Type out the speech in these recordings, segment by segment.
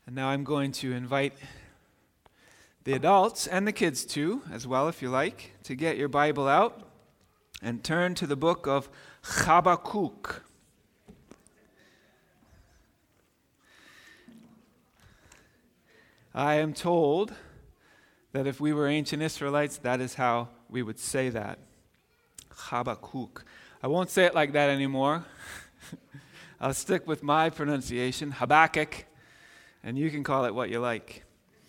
And now I'm going to invite the adults and the kids too, as well if you like, to get your Bible out and turn to the book of Habakkuk. I am told that if we were ancient Israelites, that is how we would say that. Habakkuk. I won't say it like that anymore. I'll stick with my pronunciation, Habakkuk, and you can call it what you like.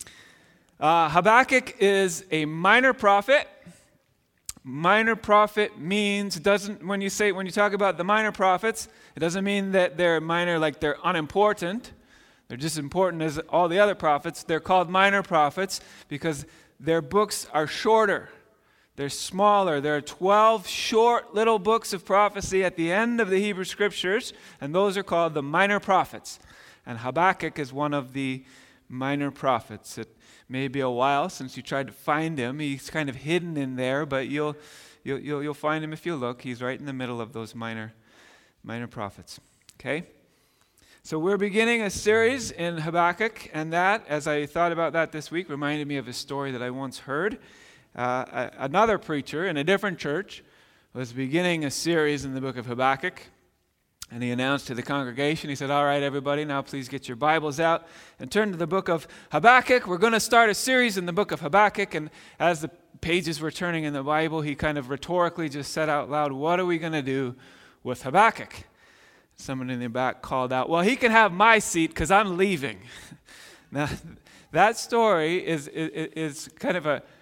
Habakkuk is a minor prophet. Minor prophet means, when you talk about the minor prophets, it doesn't mean that they're minor like they're unimportant. They're just important as all the other prophets. They're called minor prophets because their books are shorter. They're smaller. There are 12 short little books of prophecy at the end of the Hebrew Scriptures, and those are called the minor prophets. And Habakkuk is one of the minor prophets. It may be a while since you tried to find him. He's kind of hidden in there, but you'll find him if you look. He's right in the middle of those minor prophets. Okay? So we're beginning a series in Habakkuk, and that, as I thought about that this week, reminded me of a story that I once heard. Another preacher in a different church was beginning a series in the book of Habakkuk. And he announced to the congregation, he said, all right, everybody, now please get your Bibles out and turn to the book of Habakkuk. We're going to start a series in the book of Habakkuk. And as the pages were turning in the Bible, he kind of rhetorically just said out loud, what are we going to do with Habakkuk? Someone in the back called out, well, he can have my seat because I'm leaving. Now, that story is kind of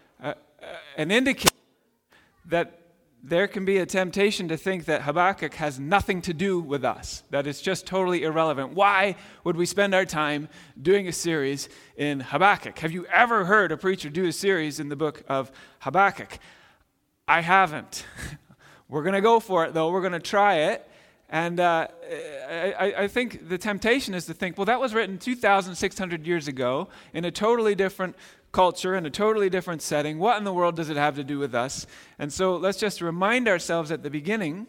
an indicator that there can be a temptation to think that Habakkuk has nothing to do with us, that it's just totally irrelevant. Why would we spend our time doing a series in Habakkuk? Have you ever heard a preacher do a series in the book of Habakkuk? I haven't. We're going to go for it, though. We're going to try it. And I think the temptation is to think, well, that was written 2,600 years ago in a totally different culture, in a totally different setting. What in the world does it have to do with us? And so let's just remind ourselves at the beginning,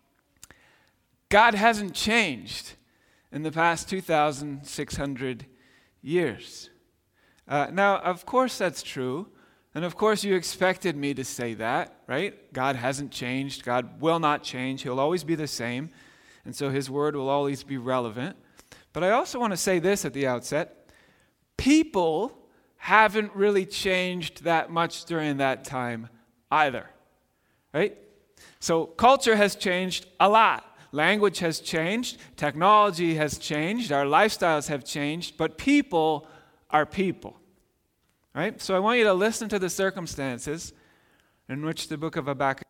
God hasn't changed in the past 2,600 years. Now, of course that's true. And of course you expected me to say that, right? God hasn't changed. God will not change. He'll always be the same. And so his word will always be relevant. But I also want to say this at the outset. People haven't really changed that much during that time either, right? So culture has changed a lot. Language has changed. Technology has changed. Our lifestyles have changed. But people are people, right? So I want you to listen to the circumstances in which the book of Habakkuk.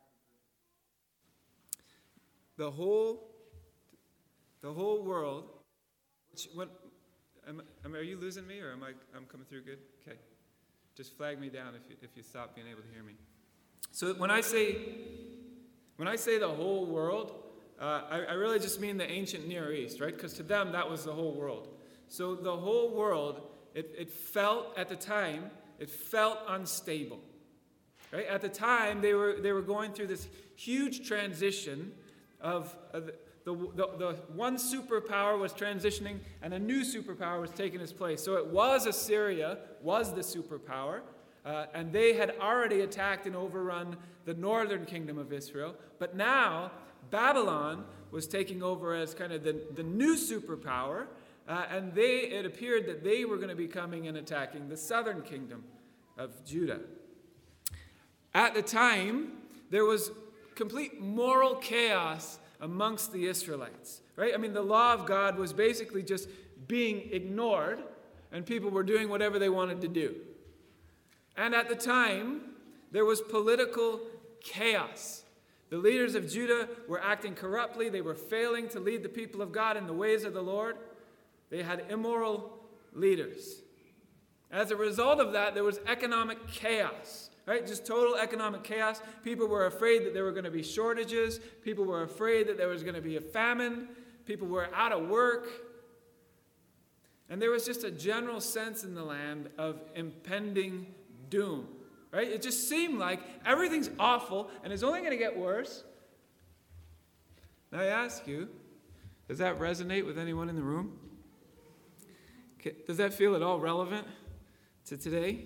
The whole world. Are you losing me, or I'm coming through good? Okay. Just flag me down if you stop being able to hear me. So when I say the whole world, I really just mean the ancient Near East, right? Because to them that was the whole world. So the whole world, it felt at the time, it felt unstable, right? At the time they were going through this huge transition of the one superpower was transitioning and a new superpower was taking its place. So it was Assyria, was the superpower, and they had already attacked and overrun the northern kingdom of Israel. But now Babylon was taking over as kind of the new superpower, and it appeared that they were going to be coming and attacking the southern kingdom of Judah. At the time, there was complete moral chaos amongst the Israelites, right? I mean, the law of God was basically just being ignored, and people were doing whatever they wanted to do. And at the time, there was political chaos. The leaders of Judah were acting corruptly. They were failing to lead the people of God in the ways of the Lord. They had immoral leaders. As a result of that, there was economic chaos. Right? Just total economic chaos. People were afraid that there were going to be shortages. People were afraid that there was going to be a famine. People were out of work. And there was just a general sense in the land of impending doom. Right? It just seemed like everything's awful and it's only going to get worse. Now I ask you, does that resonate with anyone in the room? Okay, does that feel at all relevant to today?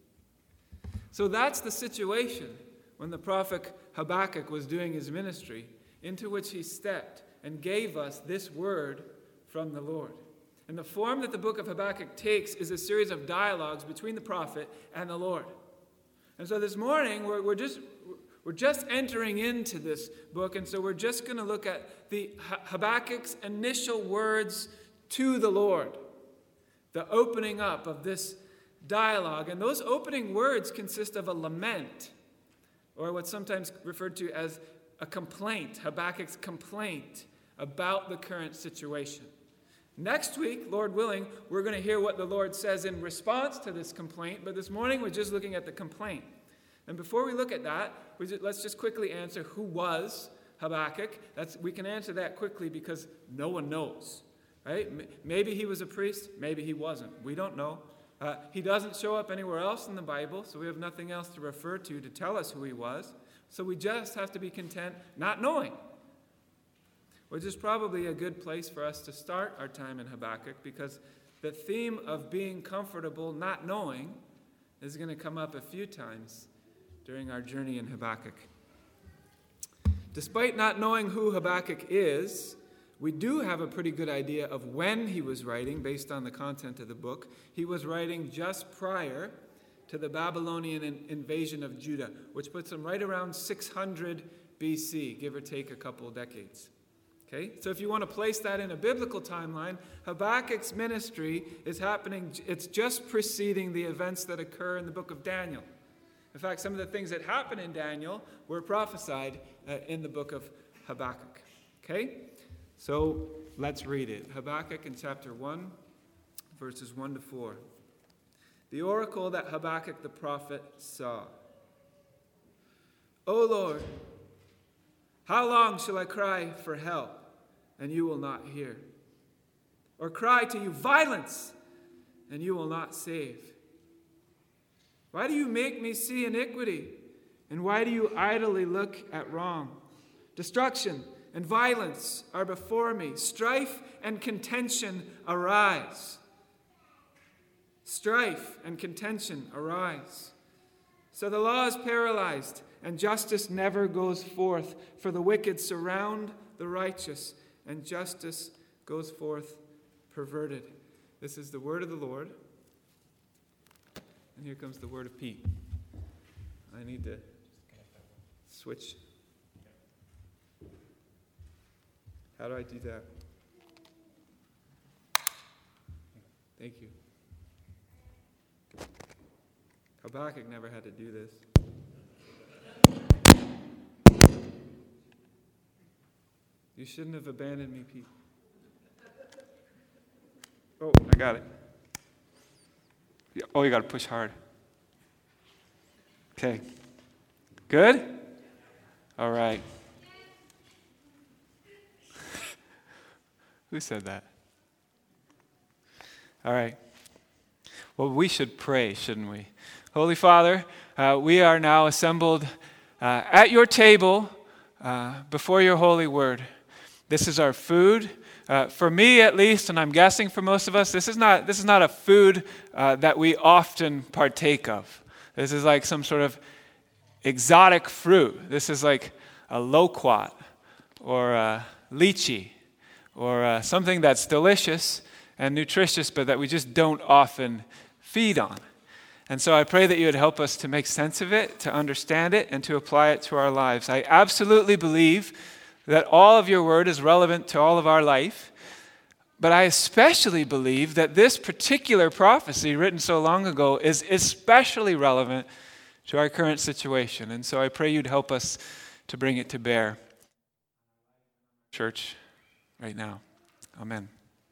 So that's the situation when the prophet Habakkuk was doing his ministry, into which he stepped and gave us this word from the Lord. And the form that the book of Habakkuk takes is a series of dialogues between the prophet and the Lord. And so this morning, we're just entering into this book, and so we're just going to look at the Habakkuk's initial words to the Lord, the opening up of this dialogue. And those opening words consist of a lament, or what's sometimes referred to as a complaint, Habakkuk's complaint about the current situation. Next week, Lord willing, we're going to hear what the Lord says in response to this complaint, but this morning we're just looking at the complaint. And before we look at that, let's just quickly answer who was Habakkuk. We can answer that quickly because no one knows, right? Maybe he was a priest, maybe he wasn't. We don't know. He doesn't show up anywhere else in the Bible, so we have nothing else to refer to tell us who he was. So we just have to be content not knowing, which is probably a good place for us to start our time in Habakkuk, because the theme of being comfortable not knowing is going to come up a few times during our journey in Habakkuk. Despite not knowing who Habakkuk is, we do have a pretty good idea of when he was writing based on the content of the book. He was writing just prior to the Babylonian invasion of Judah, which puts him right around 600 BC, give or take a couple of decades. Okay? So if you want to place that in a biblical timeline, Habakkuk's ministry is happening, it's just preceding the events that occur in the book of Daniel. In fact, some of the things that happen in Daniel were prophesied in the book of Habakkuk. Okay? So let's read it. Habakkuk in chapter 1, verses 1 to 4. The oracle that Habakkuk the prophet saw. O Lord, how long shall I cry for help, and you will not hear? Or cry to you violence, and you will not save? Why do you make me see iniquity? And why do you idly look at wrong? Destruction and violence are before me. Strife and contention arise. Strife and contention arise. So the law is paralyzed, and justice never goes forth. For the wicked surround the righteous, and justice goes forth perverted. This is the word of the Lord. And here comes the word of Pete. I need to switch. How do I do that? Thank you. Habakkuk never had to do this. You shouldn't have abandoned me, Pete. Oh, I got it. Oh, you got to push hard. Okay. Good? All right. Who said that? All right. Well, we should pray, shouldn't we? Holy Father, we are now assembled at your table before your holy word. This is our food. For me, at least, and I'm guessing for most of us, this is not a food that we often partake of. This is like some sort of exotic fruit. This is like a loquat or a lychee or something that's delicious and nutritious, but that we just don't often feed on. And so I pray that you would help us to make sense of it, to understand it, and to apply it to our lives. I absolutely believe that all of your word is relevant to all of our life, but I especially believe that this particular prophecy written so long ago is especially relevant to our current situation. And so I pray you'd help us to bring it to bear. Church, right now. Amen.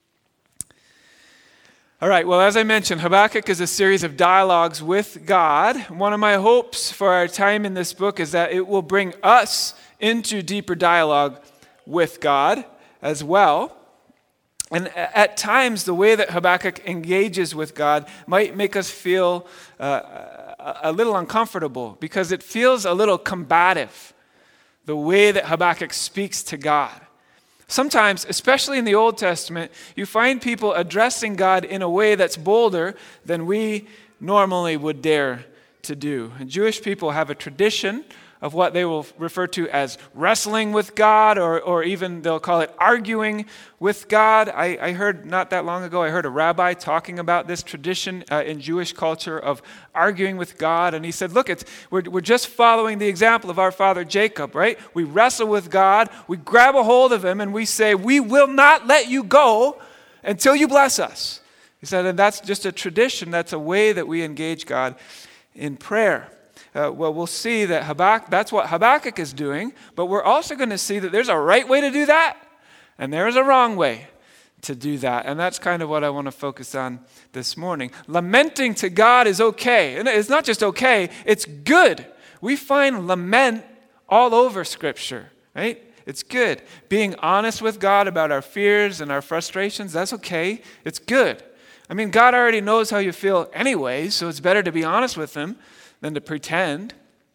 All right, well, as I mentioned, Habakkuk is a series of dialogues with God. One of my hopes for our time in this book is that it will bring us into deeper dialogue with God as well. And at times, the way that Habakkuk engages with God might make us feel a little uncomfortable because it feels a little combative, the way that Habakkuk speaks to God. Sometimes, especially in the Old Testament, you find people addressing God in a way that's bolder than we normally would dare to do. And Jewish people have a tradition of what they will refer to as wrestling with God, or even they'll call it arguing with God. I heard not that long ago, I heard a rabbi talking about this tradition in Jewish culture of arguing with God. And he said, look, we're just following the example of our father Jacob, right? We wrestle with God, we grab a hold of him, and we say, we will not let you go until you bless us. He said, and that's just a tradition. That's a way that we engage God in prayer. Well, we'll see that that's what Habakkuk is doing, but we're also going to see that there's a right way to do that, and there's a wrong way to do that. And that's kind of what I want to focus on this morning. Lamenting to God is okay. And it's not just okay, it's good. We find lament all over Scripture, right? It's good. Being honest with God about our fears and our frustrations, that's okay. It's good. I mean, God already knows how you feel anyway, so it's better to be honest with Him than to pretend.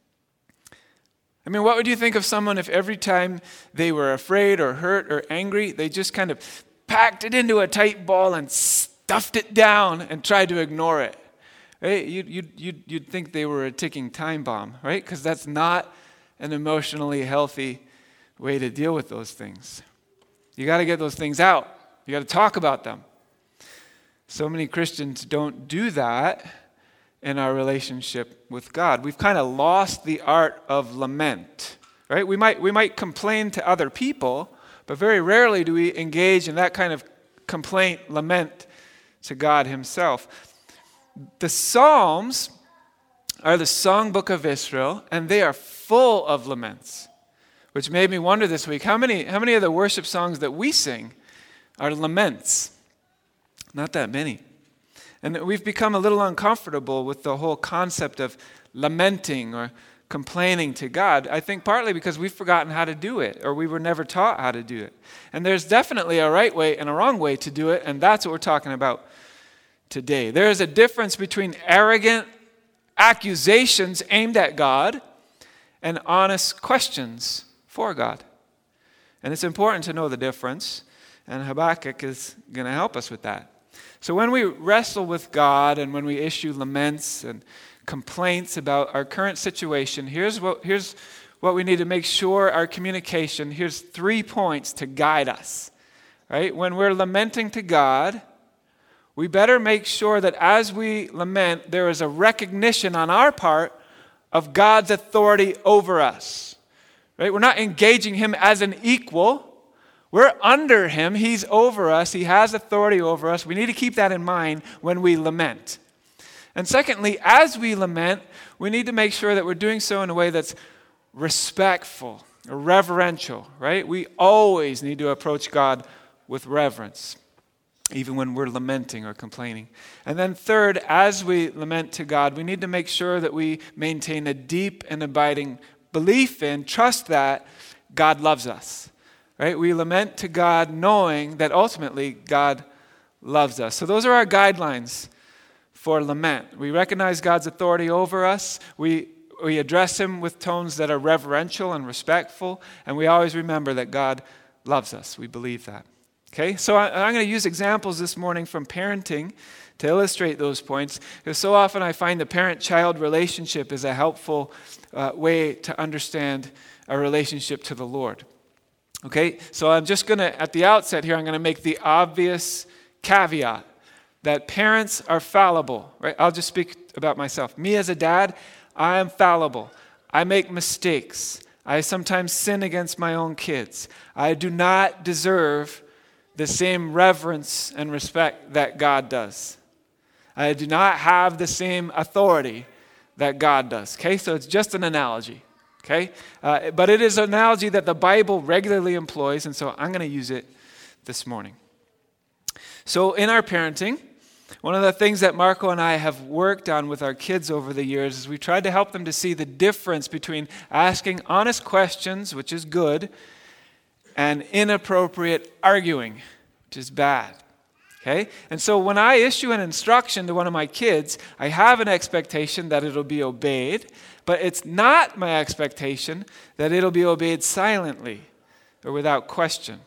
I mean, what would you think of someone if every time they were afraid or hurt or angry, they just kind of packed it into a tight ball and stuffed it down and tried to ignore it? Right? You'd think they were a ticking time bomb, right? Because that's not an emotionally healthy way to deal with those things. You got to get those things out. You got to talk about them. So many Christians don't do that in our relationship with God. We've kind of lost the art of lament, right? We might complain to other people, but very rarely do we engage in that kind of complaint, lament to God Himself. The Psalms are the songbook of Israel, and they are full of laments, which made me wonder this week, how many of the worship songs that we sing are laments? Not that many. And we've become a little uncomfortable with the whole concept of lamenting or complaining to God. I think partly because we've forgotten how to do it, or we were never taught how to do it. And there's definitely a right way and a wrong way to do it, and that's what we're talking about today. There is a difference between arrogant accusations aimed at God and honest questions for God. And it's important to know the difference, and Habakkuk is going to help us with that. So when we wrestle with God and when we issue laments and complaints about our current situation, here's what we need to make sure our communication, here's 3 points to guide us. Right? When we're lamenting to God, we better make sure that as we lament, there is a recognition on our part of God's authority over us. Right? We're not engaging Him as an equal. We're under Him. He's over us. He has authority over us. We need to keep that in mind when we lament. And secondly, as we lament, we need to make sure that we're doing so in a way that's respectful or reverential, right? We always need to approach God with reverence, even when we're lamenting or complaining. And then third, as we lament to God, we need to make sure that we maintain a deep and abiding belief in, trust that God loves us. Right? We lament to God knowing that ultimately God loves us. So those are our guidelines for lament. We recognize God's authority over us. We address Him with tones that are reverential and respectful. And we always remember that God loves us. We believe that. Okay? So I'm going to use examples this morning from parenting to illustrate those points. Because so often I find the parent-child relationship is a helpful way to understand a relationship to the Lord. Okay, so I'm just going to, at the outset here, I'm going to make the obvious caveat that parents are fallible, right? I'll just speak about myself. Me as a dad, I am fallible. I make mistakes. I sometimes sin against my own kids. I do not deserve the same reverence and respect that God does. I do not have the same authority that God does. Okay, so it's just an analogy. Okay, but it is an analogy that the Bible regularly employs, and so I'm going to use it this morning. So in our parenting, one of the things that Marco and I have worked on with our kids over the years is we tried to help them to see the difference between asking honest questions, which is good, and inappropriate arguing, which is bad. Okay? And so when I issue an instruction to one of my kids, I have an expectation that it'll be obeyed, but it's not my expectation that it'll be obeyed silently or without question.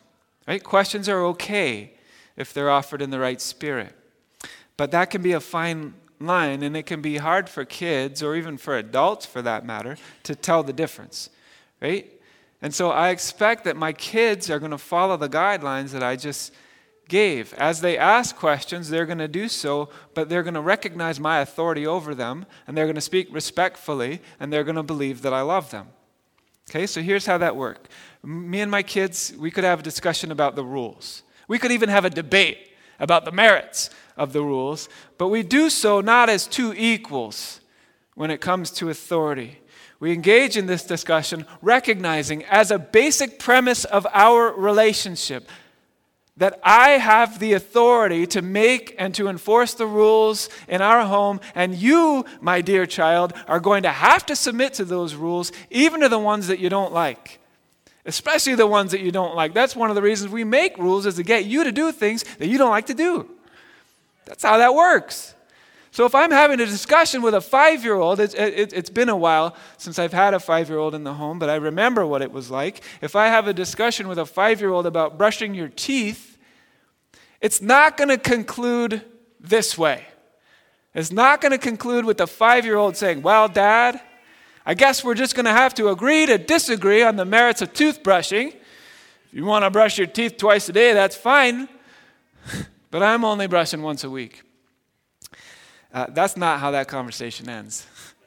Right? Questions are okay if they're offered in the right spirit. But that can be a fine line, and it can be hard for kids, or even for adults for that matter, to tell the difference. Right? And so I expect that my kids are going to follow the guidelines that I just gave. As they ask questions, they're going to do so, but they're going to recognize my authority over them, and they're going to speak respectfully, and they're going to believe that I love them. Okay, so here's how that works. Me and my kids, we could have a discussion about the rules. We could even have a debate about the merits of the rules, but we do so not as two equals when it comes to authority. We engage in this discussion recognizing as a basic premise of our relationship that I have the authority to make and to enforce the rules in our home, and you, my dear child, are going to have to submit to those rules, even to the ones that you don't like. Especially the ones that you don't like. That's one of the reasons we make rules, is to get you to do things that you don't like to do. That's how that works. So if I'm having a discussion with a 5-year-old, it's been a while since I've had a 5-year-old in the home, but I remember what it was like. If I have a discussion with a 5-year-old about brushing your teeth, it's not going to conclude this way. It's not going to conclude with the 5-year-old saying, well, Dad, I guess we're just going to have to agree to disagree on the merits of toothbrushing. If you want to brush your teeth twice a day, that's fine, but I'm only brushing once a week. That's not how that conversation ends.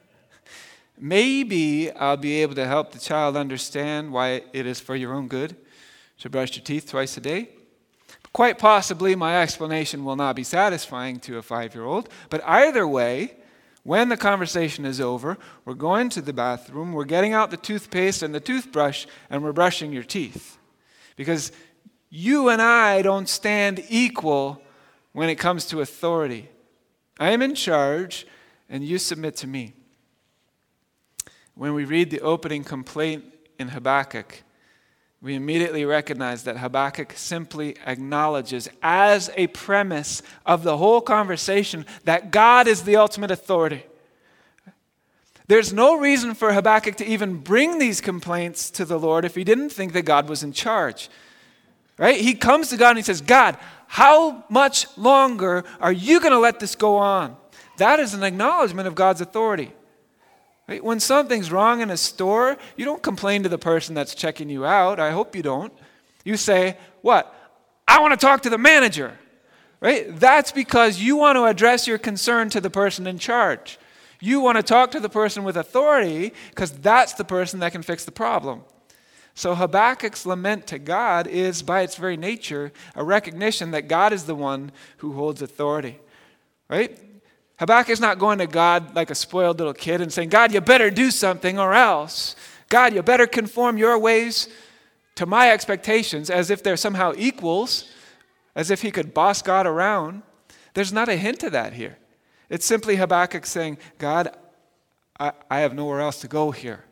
Maybe I'll be able to help the child understand why it is for your own good to brush your teeth twice a day. Quite possibly my explanation will not be satisfying to a 5-year-old, but either way, when the conversation is over, we're going to the bathroom, we're getting out the toothpaste and the toothbrush, and we're brushing your teeth. Because you and I don't stand equal when it comes to authority. I am in charge, and you submit to me. When we read the opening complaint in Habakkuk, we immediately recognize that Habakkuk simply acknowledges as a premise of the whole conversation that God is the ultimate authority. There's no reason for Habakkuk to even bring these complaints to the Lord if he didn't think that God was in charge. Right? He comes to God and he says, God, how much longer are you going to let this go on? That is an acknowledgement of God's authority. Right? When something's wrong in a store, you don't complain to the person that's checking you out. I hope you don't. You say, what? I want to talk to the manager. Right? That's because you want to address your concern to the person in charge. You want to talk to the person with authority because that's the person that can fix the problem. So Habakkuk's lament to God is, by its very nature, a recognition that God is the one who holds authority. Right? Habakkuk is not going to God like a spoiled little kid and saying, God, you better do something or else. God, you better conform your ways to my expectations, as if they're somehow equals, as if he could boss God around. There's not a hint of that here. It's simply Habakkuk saying, God, I have nowhere else to go here.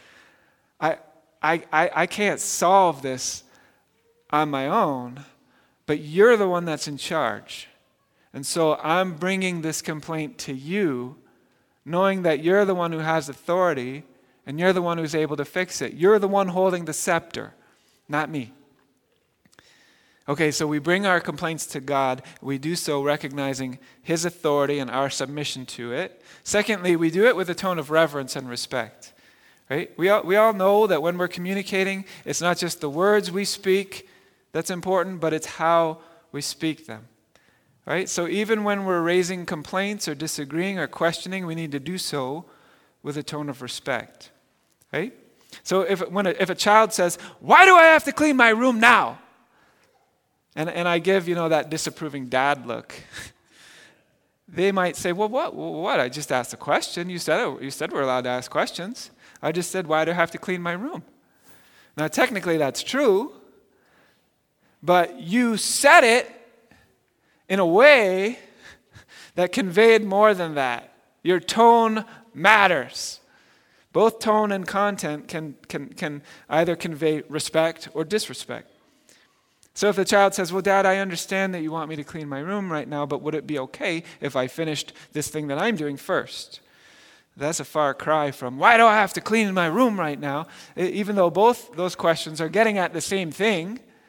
I can't solve this on my own, but you're the one that's in charge. And so I'm bringing this complaint to you, knowing that you're the one who has authority and you're the one who's able to fix it. You're the one holding the scepter, not me. Okay, so we bring our complaints to God. We do so recognizing his authority and our submission to it. Secondly, we do it with a tone of reverence and respect. Right? We all know that when we're communicating, it's not just the words we speak that's important, but it's how we speak them. Right? So even when we're raising complaints or disagreeing or questioning, we need to do so with a tone of respect. Right? So if a child says, why do I have to clean my room now? And I give, that disapproving dad look. They might say, well, what? I just asked a question. You said we're allowed to ask questions. I just said, why do I have to clean my room? Now, technically, that's true. But you said it in a way that conveyed more than that. Your tone matters. Both tone and content can either convey respect or disrespect. So if the child says, well, Dad, I understand that you want me to clean my room right now, but would it be okay if I finished this thing that I'm doing first? That's a far cry from, why do I have to clean my room right now? Even though both those questions are getting at the same thing,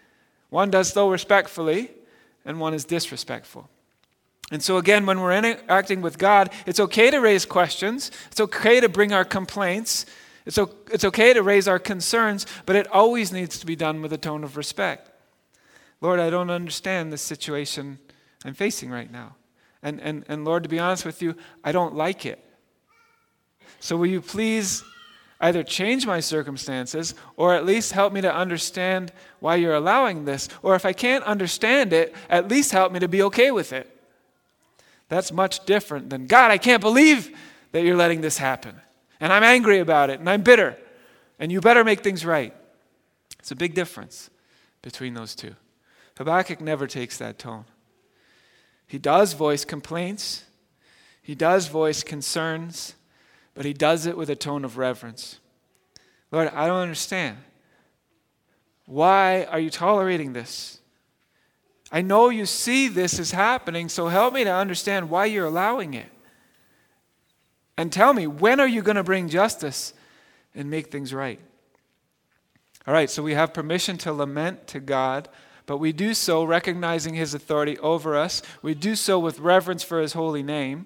One does so respectfully, and one is disrespectful. And so again, when we're interacting with God, it's okay to raise questions. It's okay to bring our complaints. It's okay to raise our concerns, but it always needs to be done with a tone of respect. Lord, I don't understand this situation I'm facing right now. And Lord, to be honest with you, I don't like it. So will you please either change my circumstances or at least help me to understand why you're allowing this? Or if I can't understand it, at least help me to be okay with it. That's much different than, God, I can't believe that you're letting this happen. And I'm angry about it, and I'm bitter. And you better make things right. It's a big difference between those two. Habakkuk never takes that tone. He does voice complaints. He does voice concerns. But he does it with a tone of reverence. Lord, I don't understand. Why are you tolerating this? I know you see this is happening, so help me to understand why you're allowing it. And tell me, when are you going to bring justice and make things right? All right, so we have permission to lament to God, but we do so recognizing his authority over us. We do so with reverence for his holy name.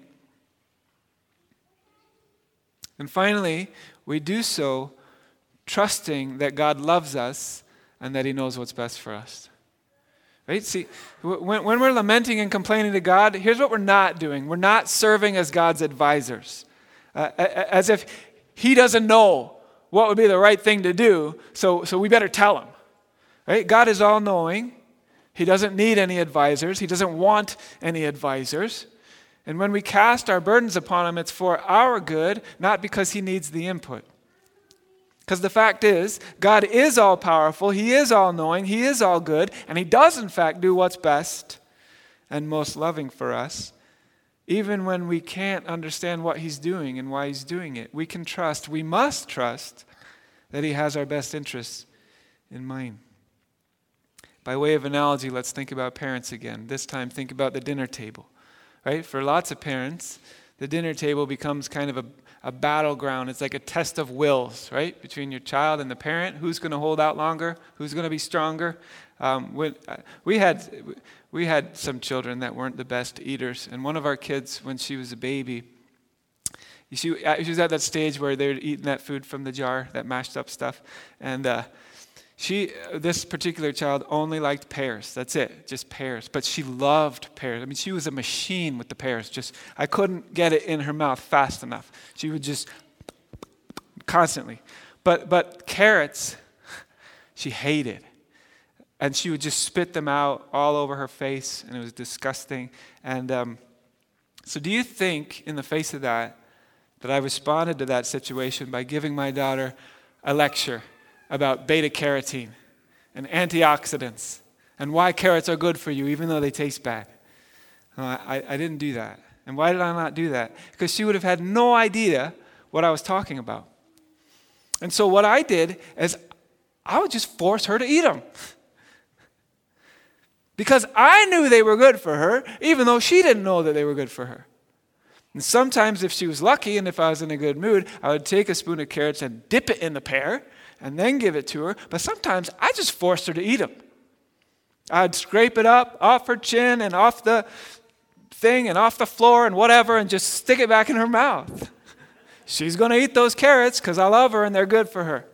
And finally, we do so trusting that God loves us and that he knows what's best for us. Right? See, when we're lamenting and complaining to God, here's what we're not doing. We're not serving as God's advisors. As if he doesn't know what would be the right thing to do, so we better tell him. Right? God is all-knowing. He doesn't need any advisors. He doesn't want any advisors. And when we cast our burdens upon him, it's for our good, not because he needs the input. Because the fact is, God is all-powerful, he is all-knowing, he is all-good, and he does in fact do what's best and most loving for us. Even when we can't understand what he's doing and why he's doing it, we must trust that he has our best interests in mind. By way of analogy, let's think about parents again. This time, think about the dinner table. Right? For lots of parents, the dinner table becomes kind of a battleground. It's like a test of wills, right? Between your child and the parent. Who's going to hold out longer? Who's going to be stronger? We had some children that weren't the best eaters. And one of our kids, when she was a baby, she was at that stage where they were eating that food from the jar, that mashed up stuff. And this particular child only liked pears. That's it, just pears. But she loved pears. I mean, she was a machine with the pears. I couldn't get it in her mouth fast enough. She would just constantly. But carrots, she hated. And she would just spit them out all over her face, and it was disgusting. And so do you think, in the face of that I responded to that situation by giving my daughter a lecture about beta-carotene and antioxidants and why carrots are good for you even though they taste bad? I didn't do that. And why did I not do that? Because she would have had no idea what I was talking about. And so what I did is I would just force her to eat them. Because I knew they were good for her, even though she didn't know that they were good for her. And sometimes if she was lucky and if I was in a good mood, I would take a spoon of carrots and dip it in the pear and then give it to her. But sometimes I just forced her to eat them. I'd scrape it up off her chin and off the thing and off the floor and whatever and just stick it back in her mouth. She's going to eat those carrots because I love her and they're good for her.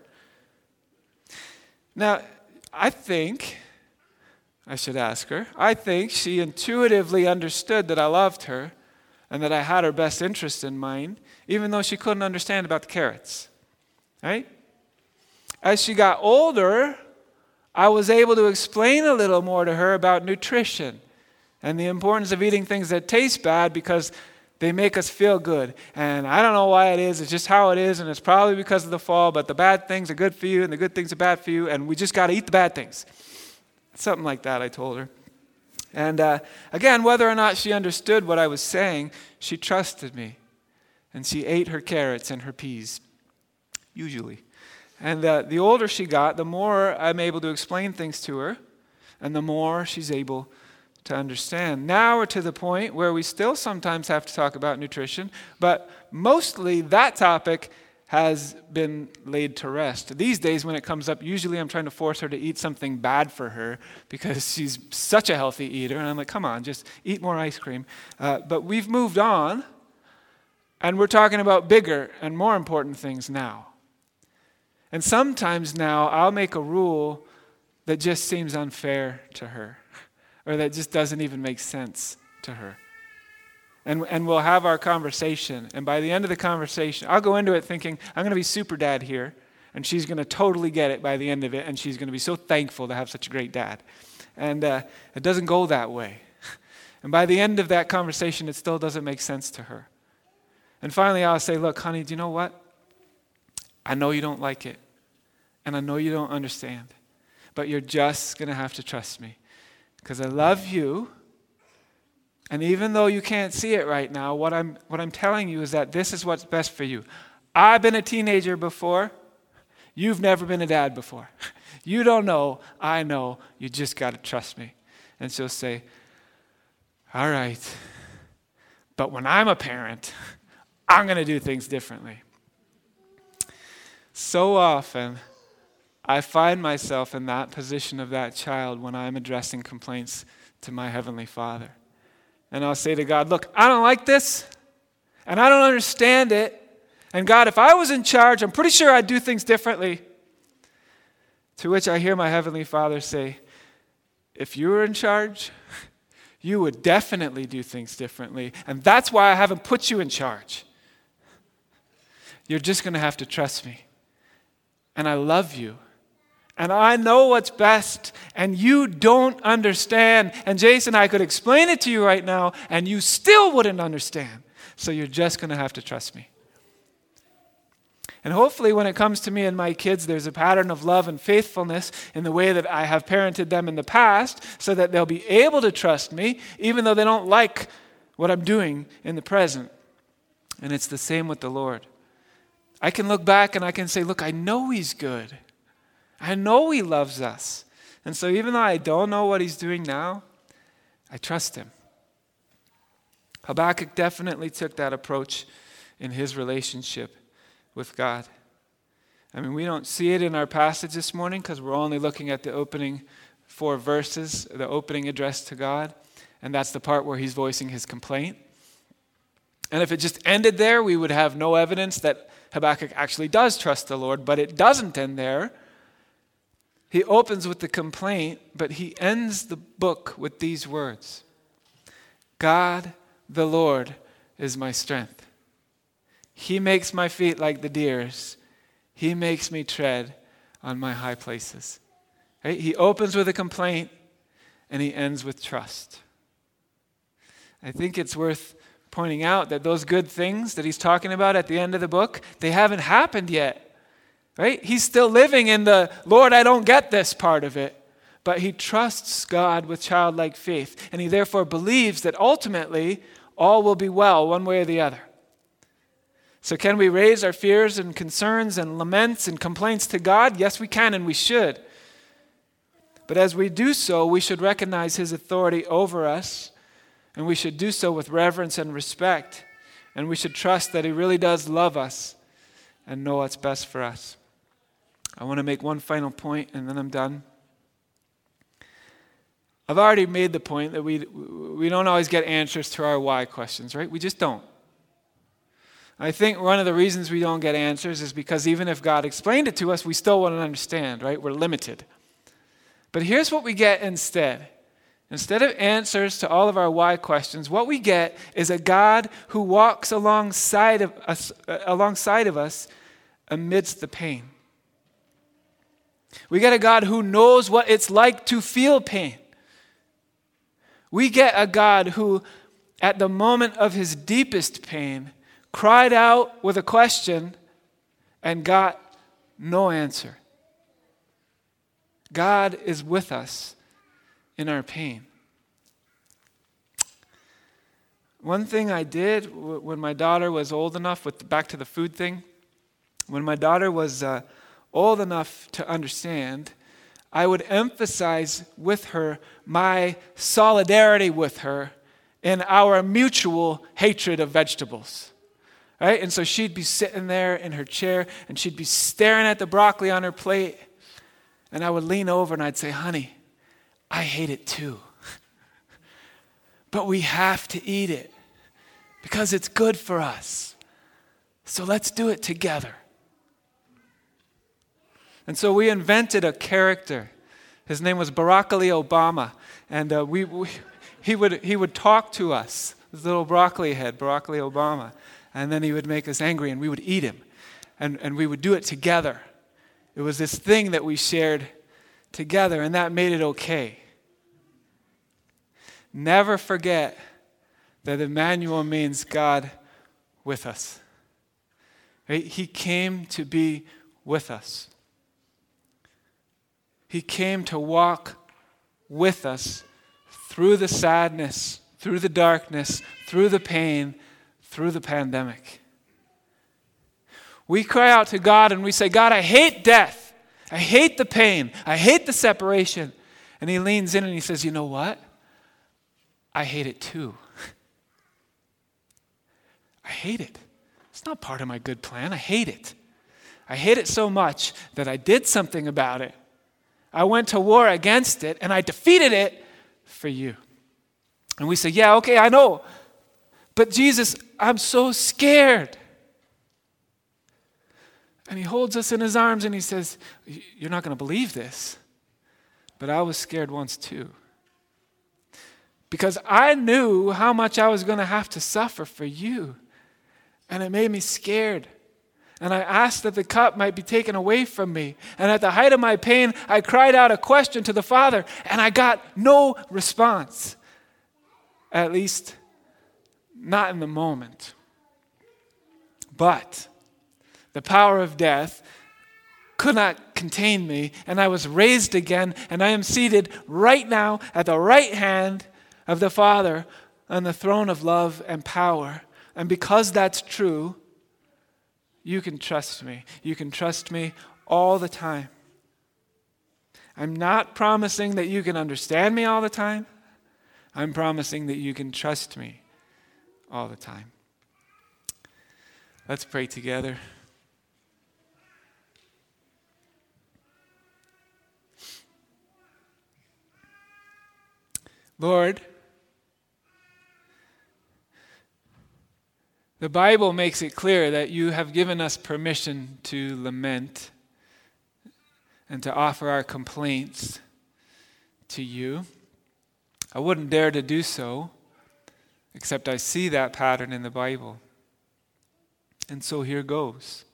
Now, I think she intuitively understood that I loved her and that I had her best interest in mind, even though she couldn't understand about the carrots. Right? As she got older, I was able to explain a little more to her about nutrition and the importance of eating things that taste bad because they make us feel good. And I don't know why it is. It's just how it is, and it's probably because of the fall, but the bad things are good for you and the good things are bad for you, and we just got to eat the bad things. Something like that, I told her. And again, whether or not she understood what I was saying, she trusted me. And she ate her carrots and her peas, usually. And the older she got, the more I'm able to explain things to her, and the more she's able to understand. Now we're to the point where we still sometimes have to talk about nutrition, but mostly that topic has been laid to rest. These days when it comes up, usually I'm trying to force her to eat something bad for her because she's such a healthy eater. And I'm like, come on, just eat more ice cream. But we've moved on, and we're talking about bigger and more important things now. And sometimes now I'll make a rule that just seems unfair to her, or that just doesn't even make sense to her. And we'll have our conversation. And by the end of the conversation, I'll go into it thinking, I'm going to be super dad here. And she's going to totally get it by the end of it. And she's going to be so thankful to have such a great dad. And it doesn't go that way. And by the end of that conversation, it still doesn't make sense to her. And finally, I'll say, look, honey, do you know what? I know you don't like it. And I know you don't understand. But you're just going to have to trust me. Because I love you. And even though you can't see it right now, what I'm telling you is that this is what's best for you. I've been a teenager before. You've never been a dad before. You don't know. I know. You just got to trust me. And she'll say, all right. But when I'm a parent, I'm going to do things differently. So often, I find myself in that position of that child when I'm addressing complaints to my Heavenly Father. And I'll say to God, look, I don't like this, and I don't understand it. And God, if I was in charge, I'm pretty sure I'd do things differently. To which I hear my Heavenly Father say, if you were in charge, you would definitely do things differently. And that's why I haven't put you in charge. You're just going to have to trust me. And I love you. And I know what's best, and you don't understand. And Jason, I could explain it to you right now, and you still wouldn't understand. So you're just going to have to trust me. And hopefully when it comes to me and my kids, there's a pattern of love and faithfulness in the way that I have parented them in the past so that they'll be able to trust me, even though they don't like what I'm doing in the present. And it's the same with the Lord. I can look back and I can say, look, I know He's good. I know He loves us. And so even though I don't know what He's doing now, I trust Him. Habakkuk definitely took that approach in his relationship with God. I mean, we don't see it in our passage this morning because we're only looking at the opening 4 verses, the opening address to God. And that's the part where he's voicing his complaint. And if it just ended there, we would have no evidence that Habakkuk actually does trust the Lord. But it doesn't end there. He opens with the complaint, but he ends the book with these words. God, the Lord, is my strength. He makes my feet like the deer's. He makes me tread on my high places. Right? He opens with a complaint, and he ends with trust. I think it's worth pointing out that those good things that he's talking about at the end of the book, they haven't happened yet. Right? He's still living in the, Lord, I don't get this part of it. But he trusts God with childlike faith. And he therefore believes that ultimately all will be well one way or the other. So can we raise our fears and concerns and laments and complaints to God? Yes, we can, and we should. But as we do so, we should recognize his authority over us. And we should do so with reverence and respect. And we should trust that he really does love us and know what's best for us. I want to make one final point, and then I'm done. I've already made the point that we don't always get answers to our why questions, right? We just don't. I think one of the reasons we don't get answers is because even if God explained it to us, we still wouldn't understand, right? We're limited. But here's what we get instead. Instead of answers to all of our why questions, what we get is a God who walks alongside of us amidst the pain. We get a God who knows what it's like to feel pain. We get a God who, at the moment of his deepest pain, cried out with a question and got no answer. God is with us in our pain. One thing I did when my daughter was old enough, back to the food thing, when my daughter was old enough to understand, I would emphasize with her my solidarity with her in our mutual hatred of vegetables. right? And so she'd be sitting there in her chair, and she'd be staring at the broccoli on her plate. And I would lean over and I'd say, honey, I hate it too. But we have to eat it because it's good for us. So let's do it together. And so we invented a character. His name was Broccoli Obama. And he would talk to us, this little broccoli head, Broccoli Obama. And then he would make us angry and we would eat him. And we would do it together. It was this thing that we shared together, and that made it okay. Never forget that Emmanuel means God with us. Right? He came to be with us. He came to walk with us through the sadness, through the darkness, through the pain, through the pandemic. We cry out to God and we say, God, I hate death. I hate the pain. I hate the separation. And he leans in and he says, you know what? I hate it too. I hate it. It's not part of my good plan. I hate it. I hate it so much that I did something about it. I went to war against it and I defeated it for you. And we say, yeah, okay, I know. But Jesus, I'm so scared. And he holds us in his arms and he says, you're not going to believe this, but I was scared once too. Because I knew how much I was going to have to suffer for you. And it made me scared. And I asked that the cup might be taken away from me. And at the height of my pain, I cried out a question to the Father, and I got no response. At least, not in the moment. But the power of death could not contain me, and I was raised again, and I am seated right now at the right hand of the Father on the throne of love and power. And because that's true, you can trust me. You can trust me all the time. I'm not promising that you can understand me all the time. I'm promising that you can trust me all the time. Let's pray together. Lord, the Bible makes it clear that you have given us permission to lament and to offer our complaints to you. I wouldn't dare to do so, except I see that pattern in the Bible. And so here goes.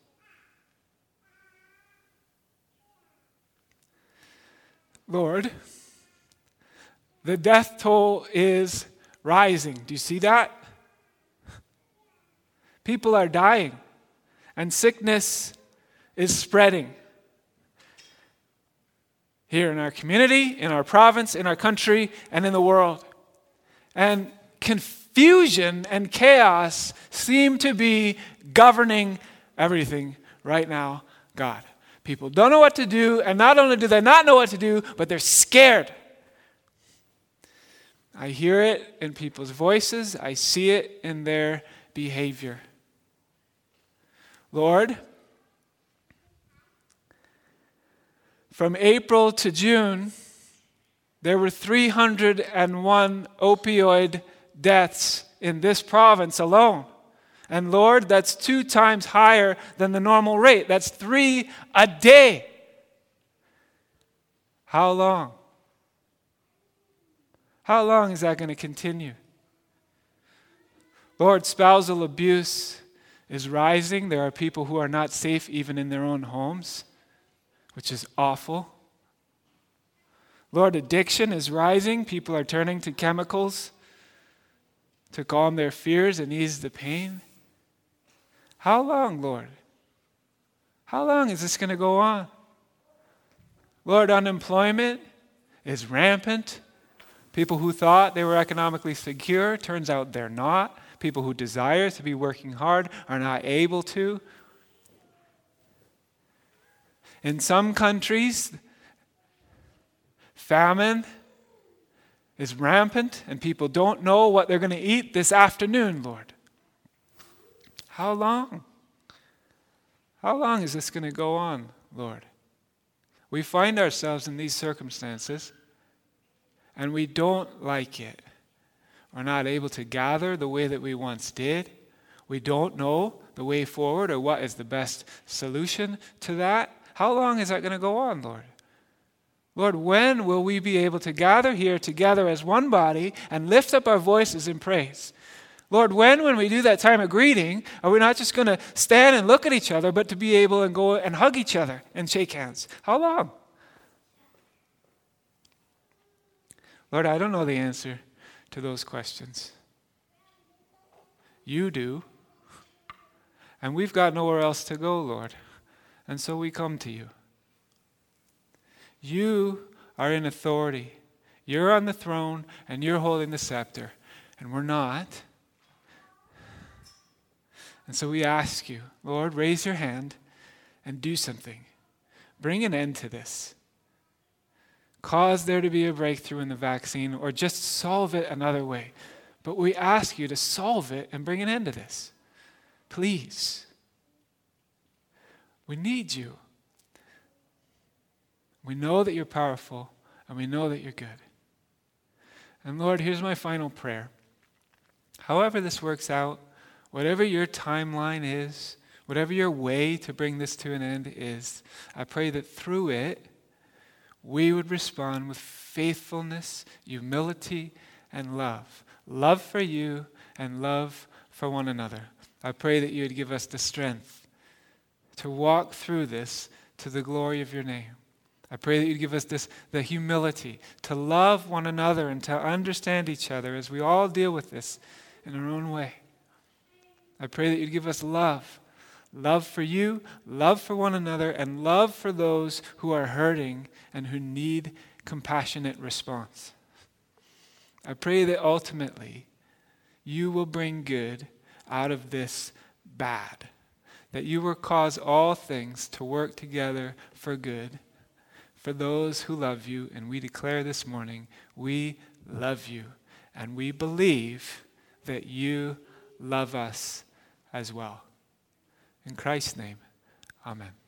Lord, the death toll is rising. Do you see that? People are dying, and sickness is spreading. Here in our community, in our province, in our country, and in the world. And confusion and chaos seem to be governing everything right now, God. People don't know what to do, and not only do they not know what to do, but they're scared. I hear it in people's voices. I see it in their behavior. Lord, from April to June, there were 301 opioid deaths in this province alone. And Lord, that's 2 times higher than the normal rate. That's 3 a day. How long? How long is that going to continue? Lord, spousal abuse is rising. There are people who are not safe even in their own homes, which is awful. Lord, addiction is rising. People are turning to chemicals to calm their fears and ease the pain. How long, Lord? How long is this going to go on? Lord, unemployment is rampant. People who thought they were economically secure, turns out they're not. People who desire to be working hard are not able to. In some countries, famine is rampant and people don't know what they're going to eat this afternoon, Lord. How long? How long is this going to go on, Lord? We find ourselves in these circumstances, and we don't like it. We're not able to gather the way that we once did. We don't know the way forward or what is the best solution to that. How long is that going to go on, Lord? Lord, when will we be able to gather here together as one body and lift up our voices in praise? Lord, when we do that time of greeting, are we not just going to stand and look at each other, but to be able and go and hug each other and shake hands? How long? Lord, I don't know the answer to those questions. You do. And we've got nowhere else to go, Lord. And so we come to you. You are in authority. You're on the throne and you're holding the scepter. And we're not. And so we ask you, Lord, raise your hand and do something. Bring an end to this. Cause there to be a breakthrough in the vaccine, or just solve it another way. But we ask you to solve it and bring an end to this. Please. We need you. We know that you're powerful, and we know that you're good. And Lord, here's my final prayer. However this works out, whatever your timeline is, whatever your way to bring this to an end is, I pray that through it, we would respond with faithfulness, humility, and love. Love for you and love for one another. I pray that you would give us the strength to walk through this to the glory of your name. I pray that you'd give us the humility to love one another and to understand each other as we all deal with this in our own way. I pray that you'd give us love. Love for you, love for one another, and love for those who are hurting and who need compassionate response. I pray that ultimately you will bring good out of this bad, that you will cause all things to work together for good for those who love you. And we declare this morning, we love you, and we believe that you love us as well. In Christ's name, amen.